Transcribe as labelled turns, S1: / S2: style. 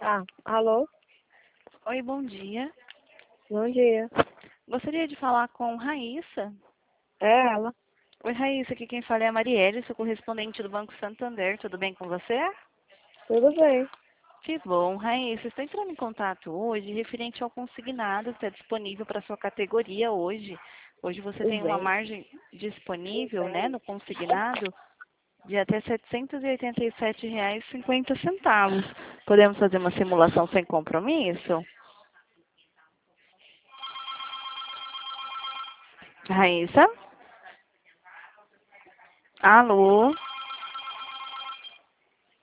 S1: Alô?
S2: Oi, bom dia.
S1: Bom dia.
S2: Gostaria de falar com Raíssa.
S1: É ela.
S2: Oi, Raíssa, aqui quem fala é a Marielle, sou correspondente do Banco Santander. Tudo bem com você?
S1: Tudo bem.
S2: Que bom, Raíssa. Estou entrando em contato hoje referente ao consignado que está disponível para sua categoria hoje. Hoje você
S1: Tudo
S2: tem uma
S1: bem.
S2: margem disponível, né, no consignado de até R$ 787,50. Podemos fazer uma simulação sem compromisso? Raíssa? Alô?